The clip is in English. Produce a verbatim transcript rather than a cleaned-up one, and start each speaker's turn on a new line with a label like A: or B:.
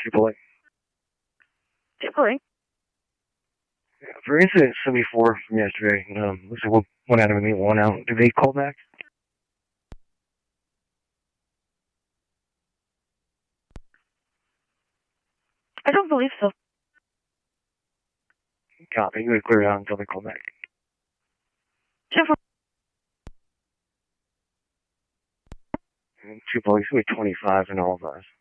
A: Triple A.
B: Triple A.
A: Yeah, for incident seventy-four from yesterday, um, looks like one, one out of me, one out. Did they call back?
B: I don't believe so.
A: Copy. You would clear it out until they call back.
B: Triple.
A: Triple A, it's going to be twenty-five in all of us.